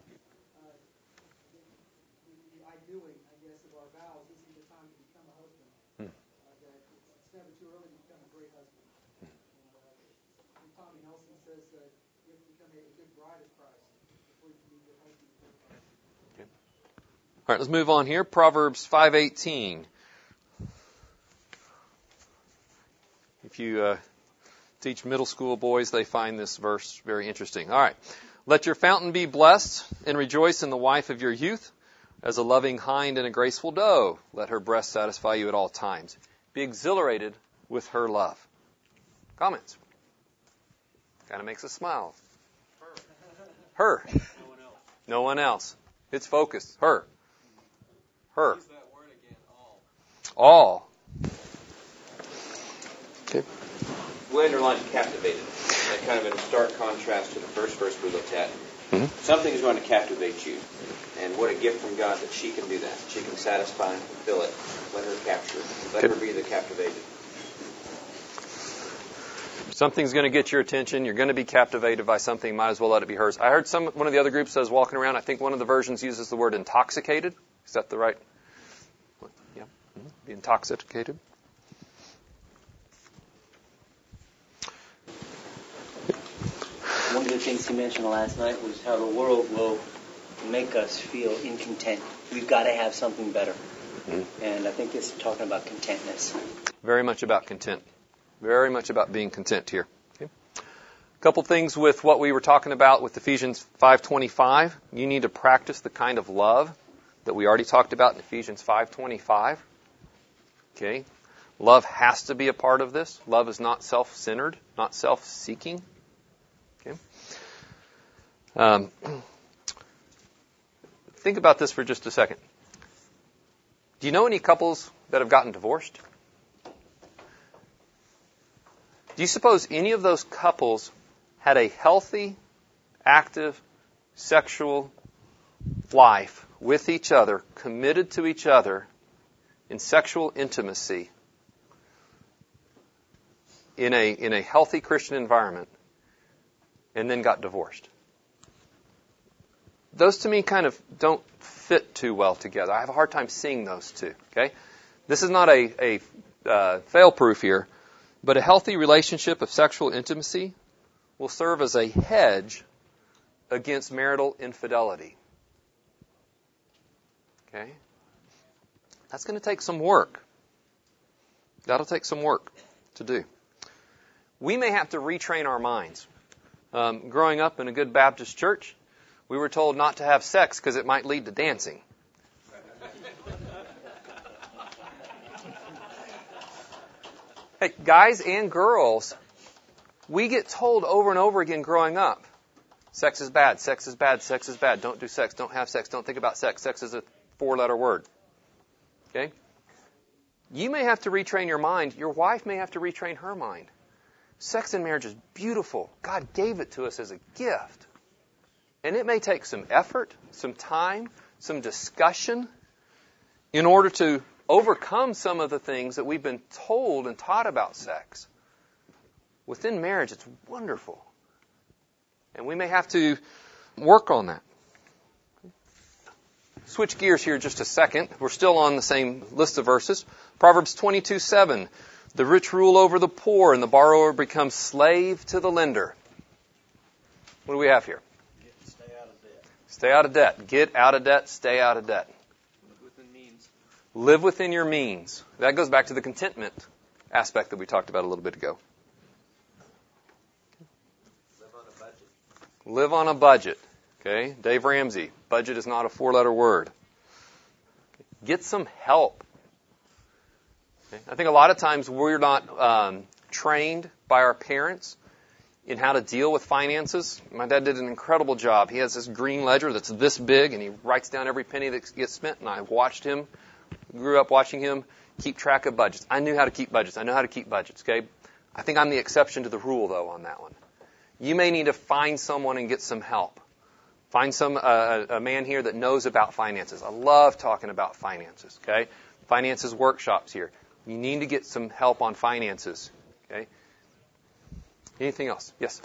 the I-doing, I guess, of our vows. This is the time to become a husband. That it's never too early to become a great husband. And Tommy Nelson says that you have to become a good bride of Christ before you can be a good husband of Christ. All right, let's move on here. Proverbs 5:18. If you teach middle school boys, they find this verse very interesting. All right. Let your fountain be blessed, and rejoice in the wife of your youth, as a loving hind and a graceful doe. Let her breast satisfy you at all times. Be exhilarated with her love. Comments? Kind of makes us smile. Her. No one else. It's focused. Her. Use that word again, all. Okay. We underline captivated. That kind of in a stark contrast to the first verse we looked at. Mm-hmm. Something is going to captivate you. And what a gift from God that she can do that. She can satisfy and fulfill it. Let her capture it. Let her be the captivated. Something's going to get your attention. You're going to be captivated by something. Might as well let it be hers. I heard one of the other groups says walking around. I think one of the versions uses the word intoxicated. Is that the right? Yeah. Mm-hmm. Be intoxicated. One of the things he mentioned last night was how the world will make us feel incontent. We've got to have something better. Mm-hmm. And I think it's talking about contentness. Very much about content. Very much about being content here. Okay. A couple things with what we were talking about with Ephesians 5:25. You need to practice the kind of love that we already talked about in Ephesians 5:25. Okay. Love has to be a part of this. Love is not self-centered, not self-seeking. Okay. Think about this for just a second. Do you know any couples that have gotten divorced? Do you suppose any of those couples had a healthy, active, sexual life with each other, committed to each other in sexual intimacy in a healthy Christian environment, and then got divorced? Those to me kind of don't fit too well together. I have a hard time seeing those two. Okay, this is not a fail-proof here, but a healthy relationship of sexual intimacy will serve as a hedge against marital infidelity. Okay, that's going to take some work. That'll take some work to do. We may have to retrain our minds. Growing up in a good Baptist church, we were told not to have sex because it might lead to dancing. Hey, guys and girls, we get told over and over again growing up, sex is bad, sex is bad, sex is bad, don't do sex, don't have sex, don't think about sex. Sex is a 4-letter word. Okay? You may have to retrain your mind. Your wife may have to retrain her mind. Sex in marriage is beautiful. God gave it to us as a gift. And it may take some effort, some time, some discussion in order to overcome some of the things that we've been told and taught about sex. Within marriage, it's wonderful. And we may have to work on that. Switch gears here just a second. We're still on the same list of verses. Proverbs 22:7. The rich rule over the poor, and the borrower becomes slave to the lender. What do we have here? Stay out of debt. Stay out of debt. Get out of debt. Stay out of debt. Live within means. Live within your means. That goes back to the contentment aspect that we talked about a little bit ago. Live on a budget. Live on a budget. Okay? Dave Ramsey. Budget is not a 4-letter word. Get some help. Okay? I think a lot of times we're not trained by our parents in how to deal with finances. My dad did an incredible job. He has this green ledger that's this big, and he writes down every penny that gets spent, and I watched him, grew up watching him keep track of budgets. I knew how to keep budgets. I know how to keep budgets, okay? I think I'm the exception to the rule, though, on that one. You may need to find someone and get some help. Find a man here that knows about finances. I love talking about finances, okay? Finances workshops here. You need to get some help on finances, okay? Anything else? Yes?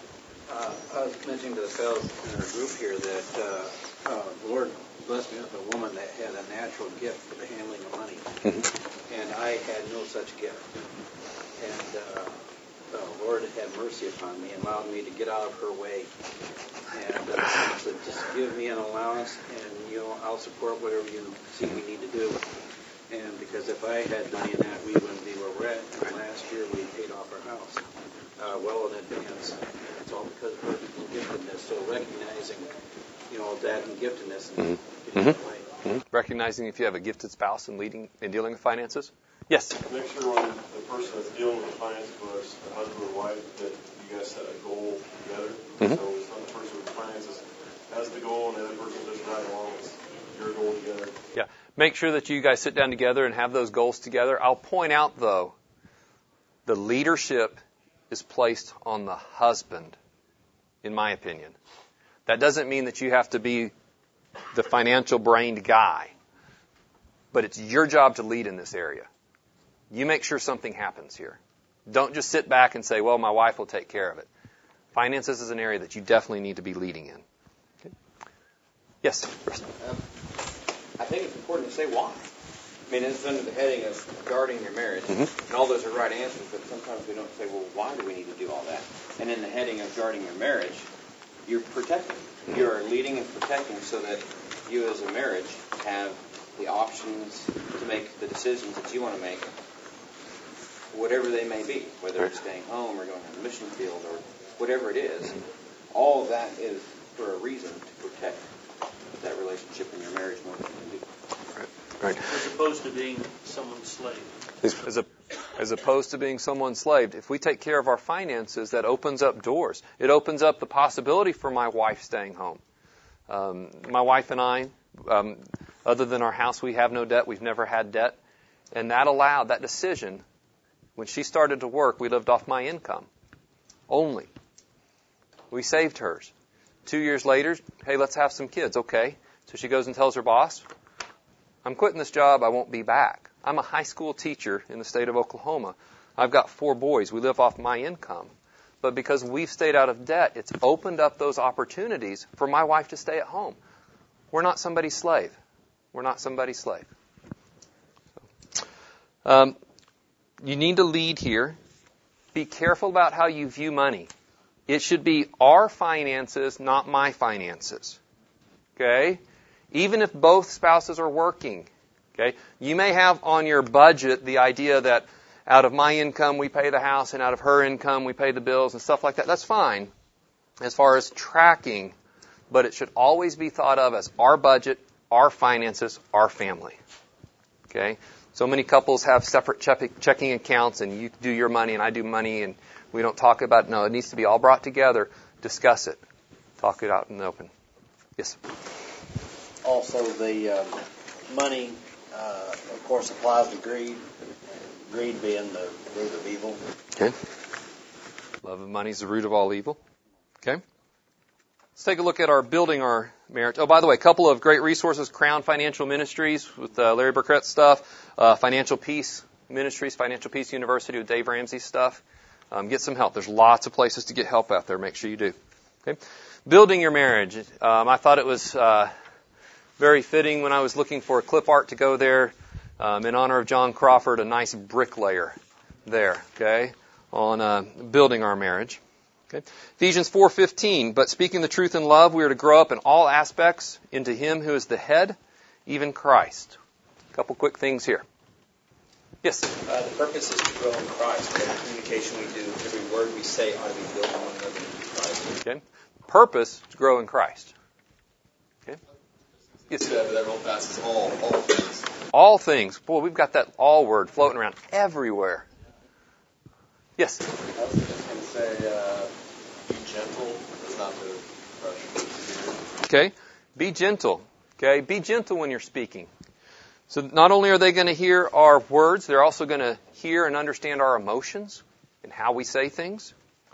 I was mentioning to the fellows in our group here that the Lord blessed me with a woman that had a natural gift for the handling of money. Mm-hmm. And I had no such gift. And the Lord had mercy upon me and allowed me to get out of her way. And said, just give me an allowance and, I'll support whatever you see we need to do. And because if I had money in that, we wouldn't be where we're at. And last year we paid off our house well in advance. It's all because of her giftedness. So recognizing, that and giftedness and getting that way. Mm-hmm. Recognizing if you have a gifted spouse and leading and dealing with finances. Yes? Make sure when the person that's dealing with the finances, whether it's the husband or wife, that you guys set a goal together. Mm-hmm. So it's not the person with the finances has the goal and the other person just right along with your goal together. Yeah. Make sure that you guys sit down together and have those goals together. I'll point out, though, the leadership is placed on the husband, in my opinion. That doesn't mean that you have to be the financial-brained guy, but it's your job to lead in this area. You make sure something happens here. Don't just sit back and say, well, my wife will take care of it. Finances is an area that you definitely need to be leading in. Okay. Yes? I think it's important to say why. I mean, it's under the heading of guarding your marriage, Mm-hmm. and all those are right answers, but sometimes we don't say, well, why do we need to do all that? And in the heading of guarding your marriage, you're protecting. You are leading and protecting so that you as a marriage have the options to make the decisions that you want to make, whatever they may be, whether it's staying home or going to the mission field or whatever it is. All of that is for a reason to protect that relationship in your marriage more than you can do. Right. As opposed to being someone's slave. As opposed to being someone's slave. If we take care of our finances, that opens up doors. It opens up the possibility for my wife staying home. My wife and I, Other than our house, we have no debt. We've never had debt. And that decision, when she started to work, we lived off my income only. We saved hers. 2 years later, hey, let's have some kids. Okay. So she goes and tells her boss, I'm quitting this job. I won't be back. I'm a high school teacher in the state of Oklahoma. I've got 4 boys. We live off my income. But because we've stayed out of debt, it's opened up those opportunities for my wife to stay at home. We're not somebody's slave. We're not somebody's slave. You need to lead here. Be careful about how you view money. It should be our finances, not my finances. Okay? Even if both spouses are working. Okay? You may have on your budget the idea that out of my income we pay the house and out of her income we pay the bills and stuff like that. That's fine as far as tracking, but it should always be thought of as our budget, our finances, our family. Okay? So many couples have separate checking accounts, and you do your money and I do money, and we don't talk about it. No, it needs to be all brought together. Discuss it. Talk it out in the open. Yes? Also, the money, of course, applies to greed. Greed being the root of evil. Okay. Love of money is the root of all evil. Okay. Let's take a look at building our marriage. Oh, by the way, a couple of great resources. Crown Financial Ministries with Larry Burkett's stuff. Financial Peace Ministries, Financial Peace University with Dave Ramsey's stuff. Get some help. There's lots of places to get help out there. Make sure you do. Okay. Building your marriage. I thought it was very fitting when I was looking for a clip art to go there. In honor of John Crawford, a nice bricklayer there. Okay. On building our marriage. Okay. Ephesians 4:15, but speaking the truth in love, we are to grow up in all aspects into Him who is the head, even Christ. A couple quick things here. Yes? The purpose is to grow in Christ. Every communication we do, every word we say ought to be building one another in Christ. Okay. Purpose to grow in Christ. Okay. Yes? That real fast is all things. All things. Boy, we've got that all word floating around everywhere. Yes? I was just going to say, be gentle. That's not the pressure. Okay. Be gentle. Okay. Be gentle when you're speaking. So not only are they going to hear our words, they're also going to hear and understand our emotions and how we say things.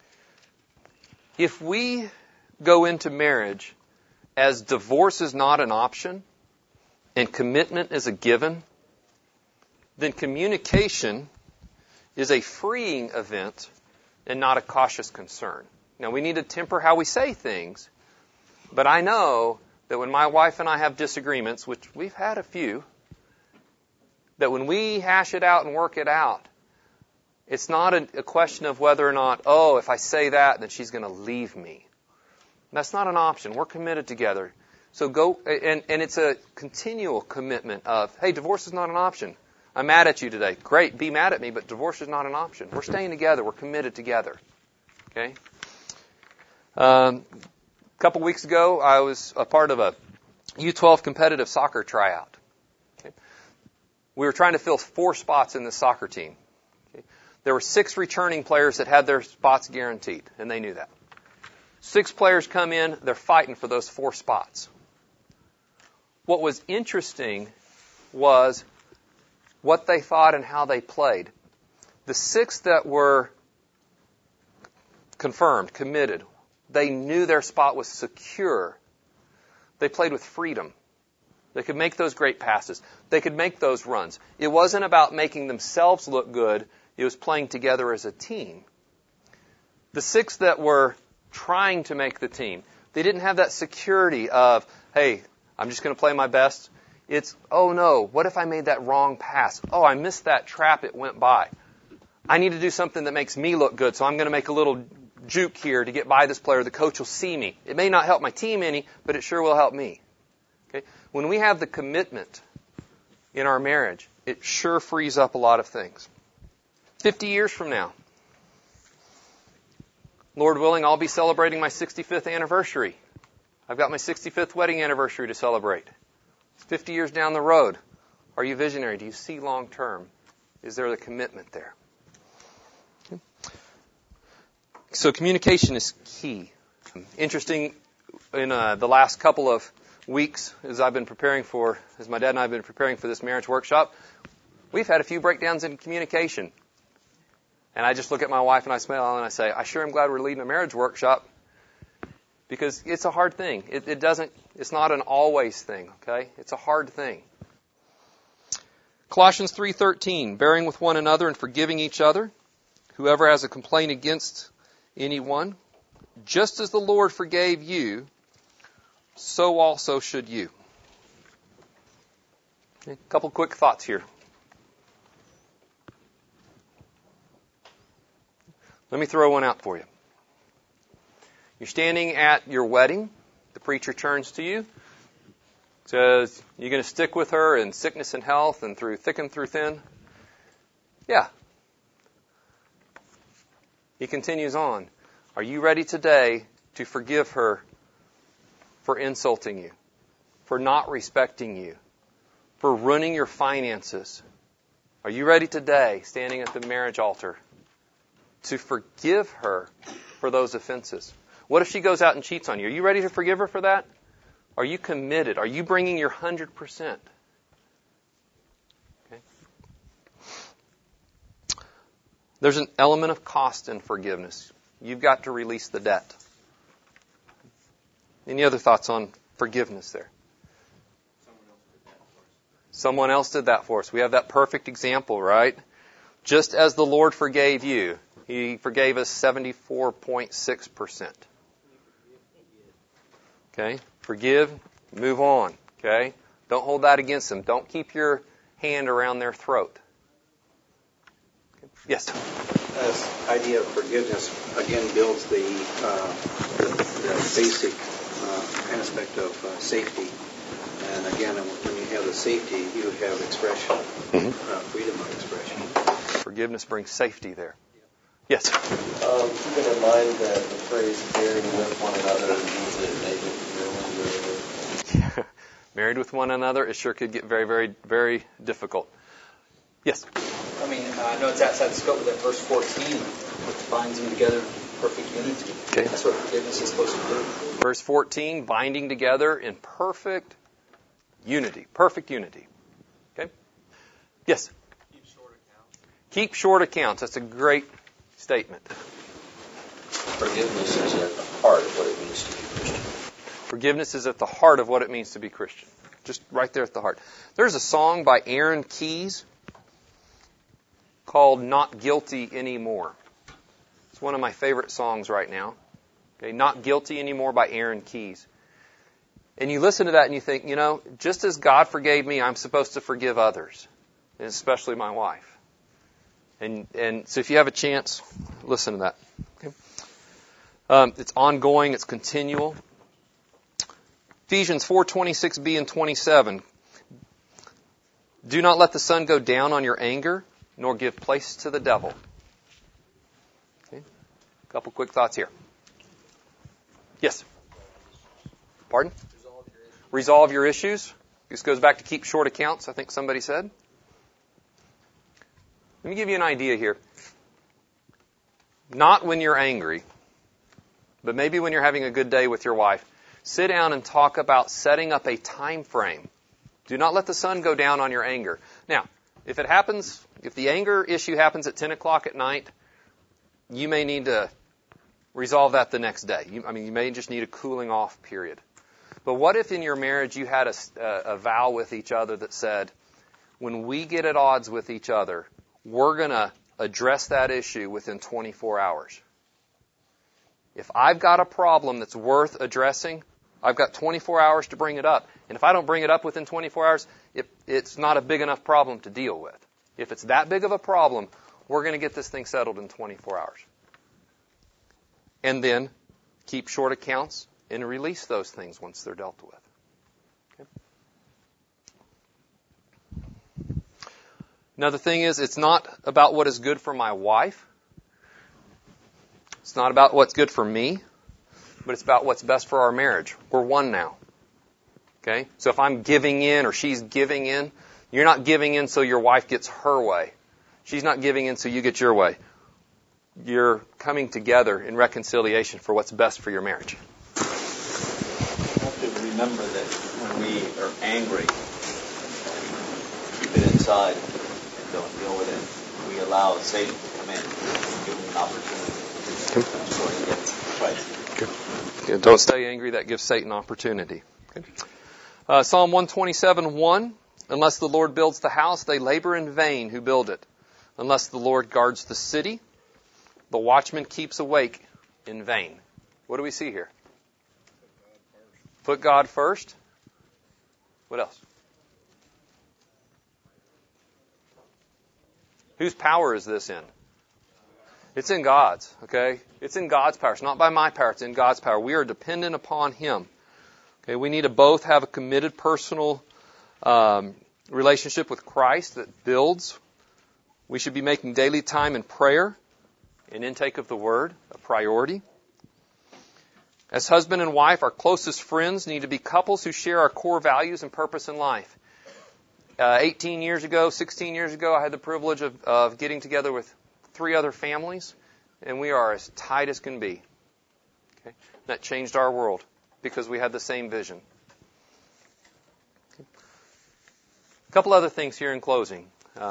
If we go into marriage as divorce is not an option and commitment is a given, then communication is a freeing event and not a cautious concern. Now, we need to temper how we say things, but I know that when my wife and I have disagreements, which we've had a few, that when we hash it out and work it out, it's not a question of whether or not, if I say that, then she's going to leave me. That's not an option. We're committed together. So go, and it's a continual commitment of, hey, divorce is not an option. I'm mad at you today. Great, be mad at me, but divorce is not an option. We're staying together. We're committed together. Okay? A couple weeks ago, I was a part of a U12 competitive soccer tryout. Okay? We were trying to fill 4 spots in the soccer team. Okay? There were 6 returning players that had their spots guaranteed, and they knew that. 6 players come in, they're fighting for those 4 spots. What was interesting was what they thought and how they played. The 6 that were confirmed, committed, they knew their spot was secure. They played with freedom. They could make those great passes. They could make those runs. It wasn't about making themselves look good. It was playing together as a team. The 6 that were trying to make the team, they didn't have that security of, hey, I'm just going to play my best. It's, oh no, what if I made that wrong pass? Oh, I missed that trap, it went by. I need to do something that makes me look good, so I'm going to make a little juke here to get by this player. The coach will see me. It may not help my team any, but it sure will help me. Okay? When we have the commitment in our marriage, it sure frees up a lot of things. 50 years from now, Lord willing, I'll be celebrating my 65th anniversary. I've got my 65th wedding anniversary to celebrate. It's 50 years down the road. Are you visionary? Do you see long term? Is there the commitment there? Okay. So communication is key. Interesting, in the last couple of weeks, as my dad and I have been preparing for this marriage workshop, we've had a few breakdowns in communication. And I just look at my wife and I smile and I say, I sure am glad we're leading a marriage workshop, because it's a hard thing. It's not an always thing, okay? It's a hard thing. Colossians 3:13, bearing with one another and forgiving each other, whoever has a complaint against anyone, just as the Lord forgave you, so also should you. Okay, a couple quick thoughts here. Let me throw one out for you. You're standing at your wedding. The preacher turns to you, says, you're going to stick with her in sickness and health and through thick and through thin? Yeah. He continues on. Are you ready today to forgive her for insulting you, for not respecting you, for ruining your finances? Are you ready today, standing at the marriage altar, to forgive her for those offenses? What if she goes out and cheats on you? Are you ready to forgive her for that? Are you committed? Are you bringing your 100%? Okay. There's an element of cost in forgiveness. You've got to release the debt. Any other thoughts on forgiveness there? Someone else did that for us. We have that perfect example, right? Just as the Lord forgave you, He forgave us 74.6%. Okay? Forgive, move on. Okay? Don't hold that against them. Don't keep your hand around their throat. Okay. Yes? This idea of forgiveness, again, builds the basic aspect of safety. And again, when you have the safety, you have expression, freedom of expression. Forgiveness brings safety there. Yes? Keeping in mind that the phrase bearing with one another means that maybe married with one another, it sure could get very, very, very difficult. Yes? I mean, I know it's outside the scope of that verse 14, which binds them together in perfect unity. Okay. That's what forgiveness is supposed to do. Verse 14, binding together in perfect unity. Perfect unity. Okay? Yes? Keep short accounts. Keep short accounts. That's a great statement. forgiveness is at the heart of what it means to be Christian. Forgiveness is at the heart of what it means to be Christian. Just right there at the heart. There's a song by Aaron Keyes called Not Guilty Anymore. It's one of my favorite songs right now. Okay, Not Guilty Anymore by Aaron Keyes. And you listen to that and you think, you know, just as God forgave me, I'm supposed to forgive others, and especially my wife. And so if you have a chance, listen to that. Okay? It's ongoing, it's continual. Ephesians 4:26b and 27. Do not let the sun go down on your anger, nor give place to the devil. Okay? A couple quick thoughts here. Yes? Pardon? Resolve your issues. This goes back to keep short accounts, I think somebody said. Let me give you an idea here. Not when you're angry, but maybe when you're having a good day with your wife. Sit down and talk about setting up a time frame. Do not let the sun go down on your anger. Now, if it happens, if the anger issue happens at 10 o'clock at night, you may need to resolve that the next day. You may just need a cooling off period. But what if in your marriage you had a vow with each other that said, when we get at odds with each other, we're going to address that issue within 24 hours. If I've got a problem that's worth addressing, I've got 24 hours to bring it up. And if I don't bring it up within 24 hours, it's not a big enough problem to deal with. If it's that big of a problem, we're going to get this thing settled in 24 hours. And then keep short accounts and release those things once they're dealt with. Okay? Another thing is, it's not about what is good for my wife. It's not about what's good for me, but it's about what's best for our marriage. We're one now. Okay? So if I'm giving in or she's giving in, you're not giving in so your wife gets her way. She's not giving in so you get your way. You're coming together in reconciliation for what's best for your marriage. You have to remember that we are angry, keep it inside and don't deal with it. We allow Satan to come in and give him an opportunity to destroy and get Christ. Good. Don't stay angry. That gives Satan opportunity. Okay. Psalm 127:1. Unless the Lord builds the house, they labor in vain who build it. Unless the Lord guards the city, the watchman keeps awake in vain. What do we see here? Put God first. What else? Whose power is this in? It's in God's, okay? It's in God's power. It's not by my power. It's in God's power. We are dependent upon Him. Okay, we need to both have a committed personal relationship with Christ that builds. We should be making daily time in prayer and intake of the Word a priority. As husband and wife, our closest friends need to be couples who share our core values and purpose in life. 16 years ago, I had the privilege of getting together with 3 other families, and we are as tight as can be. Okay? That changed our world because we had the same vision. Okay. A couple other things here in closing.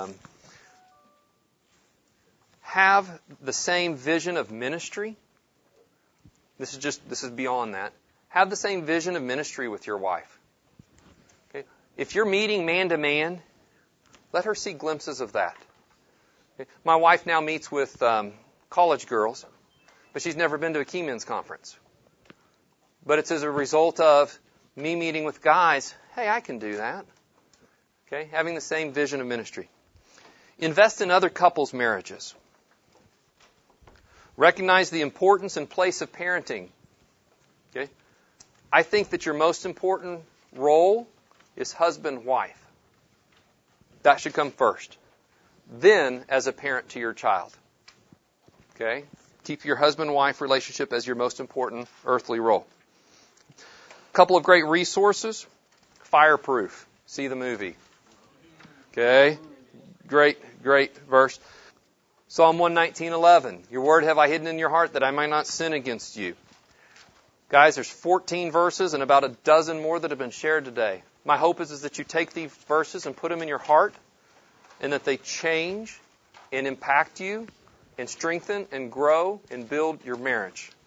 Have the same vision of ministry. This is beyond that. Have the same vision of ministry with your wife. Okay? If you're meeting man to man, let her see glimpses of that. Okay? My wife now meets with college girls, but she's never been to a Key Men's conference. But it's as a result of me meeting with guys. Hey, I can do that. Okay? Having the same vision of ministry. Invest in other couples' marriages. Recognize the importance and place of parenting. Okay? I think that your most important role is husband-wife. That should come first. Then, as a parent to your child. Okay? Keep your husband-wife relationship as your most important earthly role. A couple of great resources. Fireproof. See the movie. Okay? Great verse. Psalm 119:11. Your word have I hidden in your heart that I might not sin against you. Guys, there's 14 verses and about a dozen more that have been shared today. My hope is that you take these verses and put them in your heart and that they change and impact you and strengthen and grow and build your marriage.